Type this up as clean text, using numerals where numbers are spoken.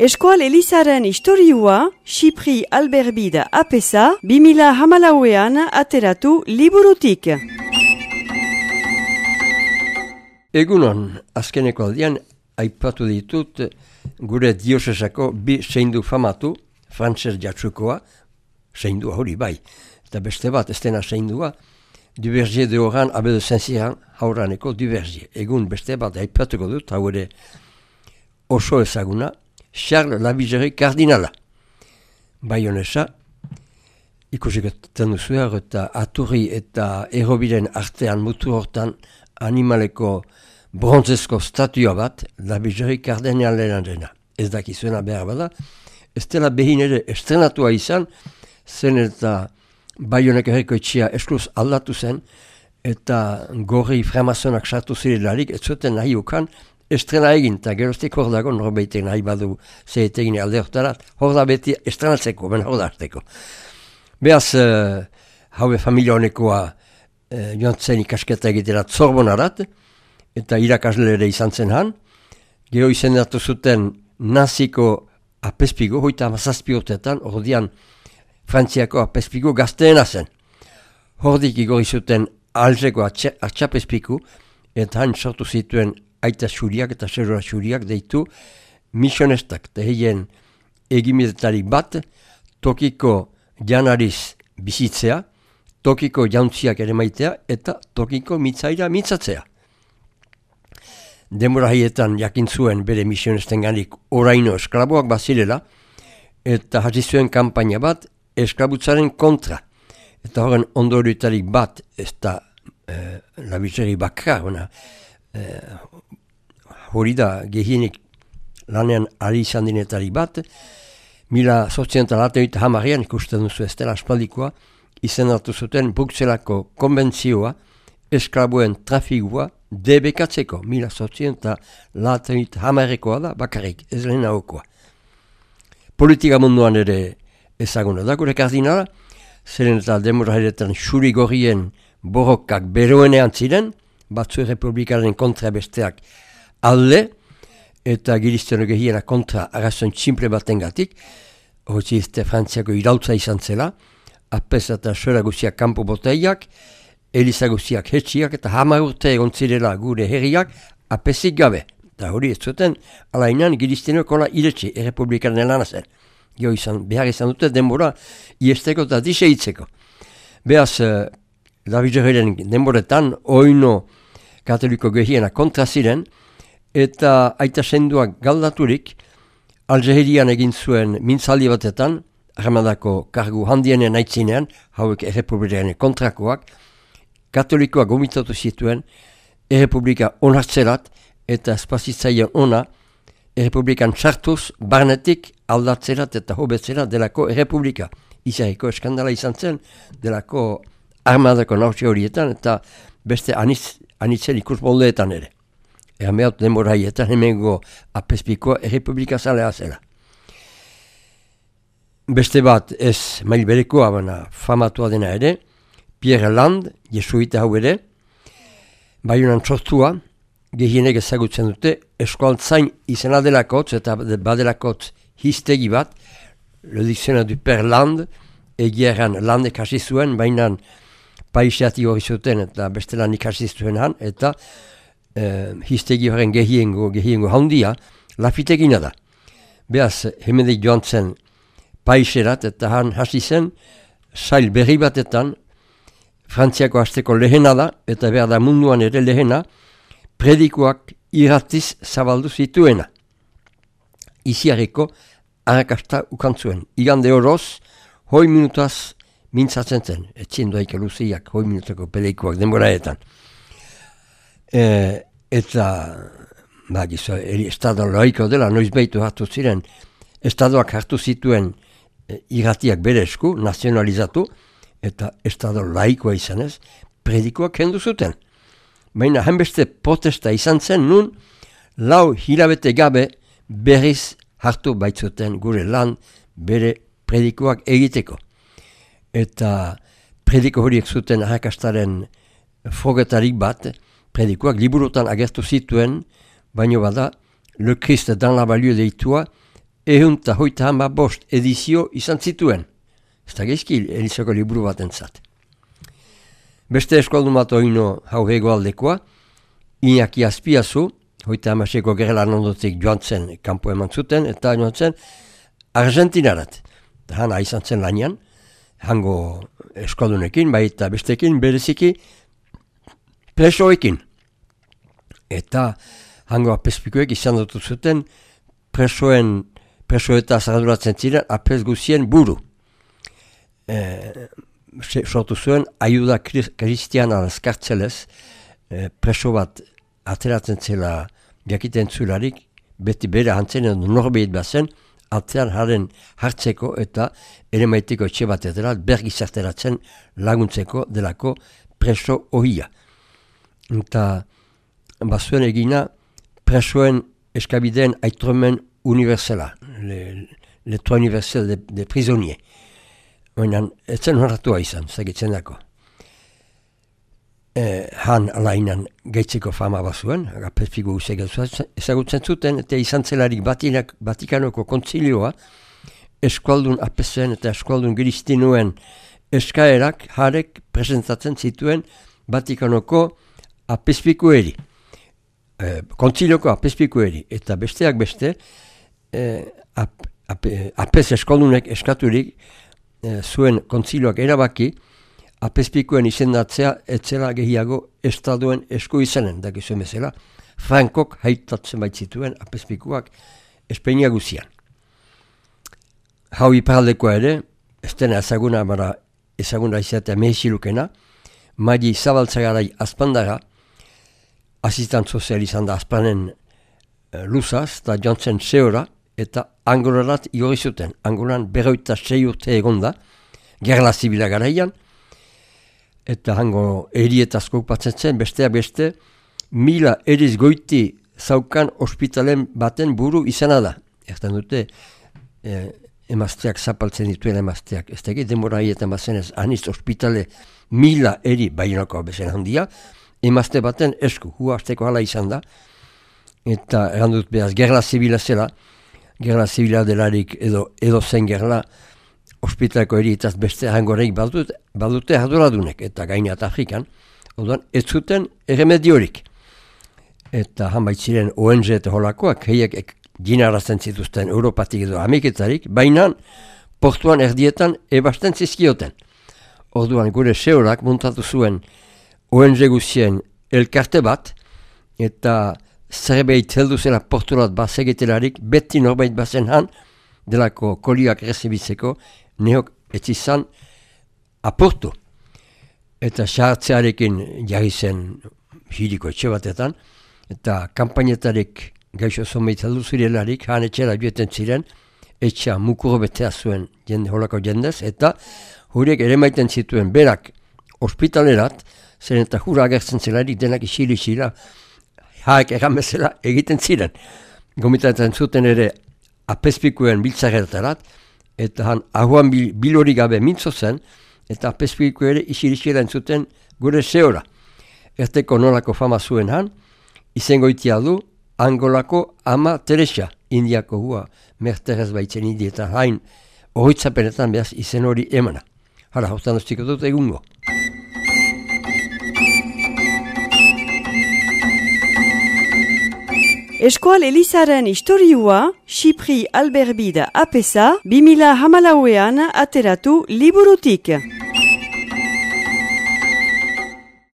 Eskoal Elizaren historiua, Xipri Alberbida apesa, 2014an ateratu liburutik. Egunon, azkeneko aldian, aipatu ditut gure diosesako bi seindu famatu, frantses jatsukoa, seindua hori bai, eta beste bat ez dena seindua, Duvergier de Oran Abbé de Saint-Cyran hauraneko Duvergier. Egun beste bat aipatuko dut, hau ere oso ezaguna, Charles Lavigerie kardinala. Baionesa, ikusiketan duzu eta Aturri eta Errobiren artean mutu hortan animaleko bronzezko statua bat, Lavigerie kardinalena dena. Ez dakizuena behar bada, ez dela behin ere estrenatua izan, zen eta Baionek herriko etxea eskluz aldatu zen, eta gorri fremazonak sartu zirelarik, ez zuten nahi ukan, estrena egin, eta geroztik hor dago, norbeitek nahi badu zeetegin alde hortarat, hor da beti estrenatzeko, ben hor da harteko. Beaz, haue familia honekoa joan zen ikasketa egitera Zorbonarat, eta irakasle ere izan zen han, gero izendatu zuten naziko apezpigo, hoita amazazpi urtetan, ordian Frantziako apezpiku gazteena zen. Hordik igorri zuten Alzeko atxapezpiku, eta han sortu zituen aita xuriak eta zerora xuriak deitu misionestak, eta heien egimidetarik bat, tokiko janariz bizitzea, tokiko jauntziak ere maitea, eta tokiko mitzaira mitzatzea. Denbora haietan jakin zuen bere misionesten ganik oraino esklaboak bazirela, eta hasi zuen kanpaina bat, esklabutzaren kontra. Eta horren ondorioetarik bat, ez da Lavigerie bakra, hori da gehienik lanean ari izan dinetarik bat, 1880an ikusten duzu ez dela aspaldikoa, izendatu zuten Bruxelako konbentzioa, esklabuen trafigua debekatzeko, 1880akoa da bakarrik, ez lehenagokoa. Politika munduan ere ezaguna da, gure kardinala, zeren eta denbora heretan xuri gorrien borrokak beroenean ziren, batzu republikaren kontra besteak alde, eta girizteno gehiena kontra arrazon tximple batengatik, hori izte Frantziako irautza izan zela, apesa eta soera guziak kanpo boteiak, eliza guziak hetxiak, eta 10 urte egon zirela gure herriak apesik gabe. Eta hori ez zuten, alainan girizteno kola iretsi, errepublikaren lana zen. Behar izan dute denbora iesteko eta diseitzeko. Beaz, Lavigerien denboretan, oino katoliko gehiena kontra ziren, eta aita senduak galdaturik, Algerian egin zuen mintzaldi batetan, armadako kargu handienen aitzinean, hauek errepublikaren kontrakoak, katolikoak gomitatu zituen, errepublika onartzerat, eta espazitzailean ona, errepublikan sartuz, barnetik aldatzerat eta hobetzerat delako errepublika. Izarriko eskandala izan zen, delako armadako nautxe horietan, eta beste anitzen ikus moldeetan ere. Ermeaut denbora haietan hemengo apezpikoa errepublika zalea zela. Beste bat ez mail berekoa, baina famatua dena ere, Pierre Land, jesuita hau ere, Baionan sortua, gehienek ezagutzen dute, eskualtzain izena delakotz eta badelakotz hiztegi bat, le dictionnaire du Père Land, egiaran landek hasi zuen, baina paiseati hori zuten eta bestelan ikasi zuen han, eta hiztegi horren gehiengo handia, lafitegina da. Beaz, hemendik joan zen paiserat eta han hasi zen, sail berri batetan, Frantziako hasteko lehena da, eta behar da munduan ere lehena, predikoak irratiz zabaldu zituena. Iziarriko arrakasta ukantzuen. Igande horoz, 100 minutaz mintzatzen zen. Etzien doaik luziak, 100 minutako peleikoak denboraetan. Eta, estado laiko dela, noiz behitu hartu ziren, estadoak hartu zituen irratiak bere esku, nazionalizatu, eta estado laikoa izanez, predikoak kendu zuten. Baina hainbeste protesta izan zen nun, 4 hilabete gabe berriz hartu baitzuten gure lan bere predikoak egiteko. Eta prediko horiek zuten arrakastaren frogetarik bat, predikoak liburutan agertu zituen, baino bada, Le Christ dans la banlieue deitua, 115 edizio izan zituen. Ez da gezki Elizako liburu bat entzat. Beste eskoldun bat oino hau hegoaldekoa, Iñaki Azpiazu, 115ko gerlan ondotik joan zen kanpo eman zuten, eta joan zen Argentinarat. Han izan zen lanian, hango eskoldunekin, baita bestekin, bereziki presoekin. Eta hango apezpikoek izan dutu zuten presoeta arduratzen ziren apez guzien buru. Sortu zuen, ayuda kristiana azkartzelez, preso bat ateratzen zela jakiten zularik, beti bere hantzen edo norbeit bazen, atzean haren hartzeko eta ere maiteko etxe bat edera bergizarteratzen laguntzeko delako preso ohia. Eta bazuen egina presoen eskabideen aitromen universela, le droit universel de prisonnier. Oinan, etzen horretua izan, zagitzen dako. Han alainan gaitzeko fama bazuen, agapezpigu ezagutzen zuten, eta izan zelarik Vatikanoko kontzilioa, eskualdun apezen eta eskualdun giristinuen eskaerak harek presentatzen zituen Vatikanoko apezpikueri. Kontzilioko apezpikueri. Eta besteak beste, apez eskualdunek eskaturik zuen kontzilioak erabaki, apezpikuen izendatzea etzela gehiago estaduen esku izanen, dakizuen bezala, Frankok haitatzen baitzituen apezpikuak Espainia guzian. Hau iparaldekoa ere, ez dena ezaguna izatea mehizilukena, Madi Zabaltzagarai azpandara, asistant sozial izan da azpanen luzaz, eta jantzen zehora, eta Angolarat igorri zuten. Angolan 26 urte egonda, gerla zibila garaian, eta hango erietazko okupatzen zen, besteak beste, 1000 eriz goiti zaukan ospitalen baten buru izana da. Ertan dute, emazteak zapaltzen dituen emazteak. Ez teki demora hietan bazenez, aniz ospitale 1000 eri bainako bezen handia, emazte baten esku, hua azteko hala izan da, eta erandut behaz, gerla zibila zela, gerla zibila delarik edo zen gerla, ospitaleko erietaz beste hangoreik badute arduradunek, eta gainat Afrikan, orduan ez zuten erremediorik. Eta han baitziren ONG eta holakoak, heiek ginarazten zituzten Europatik edo Ameriketarik, baina portuan erdietan ebasten zizkioten. Orduan gure seorak muntatu zuen ONG guzien elkarte bat, eta zerbait heldu zela porturat bazegitelarik, beti norbait bazen han, delako kolioak rezibitzeko, neok etzizan aportu. Eta xartzearekin jarri zen hiriko etxe batetan, eta kampainetarik gaixo zonbait heldu zirelarik, han etxera joeten ziren, etxea mukuro betea zuen holako jendez, eta horiek ere maiten zituen berak ospitalerat, zen eta hura agertzen zelarik denak isili-isila, haek erramezela egiten ziren. Gomitatzen zuten ere apezpikuen biltzaretarat, eta han ahuan bilori gabe mintzo zen, eta apezpiku ere isili-isila entzuten gure zehora. Erteko nolako fama zuen han, izengoitia du Angolako Ama Teresa, Indiako hua merterez baitzen eta hain horitzapenetan behaz izen hori emana. Hala, hortan ostiko dut egungo. Eskoal Elizaren historiua, Xipri Alberbida apesa, 2014an ateratu liburutik.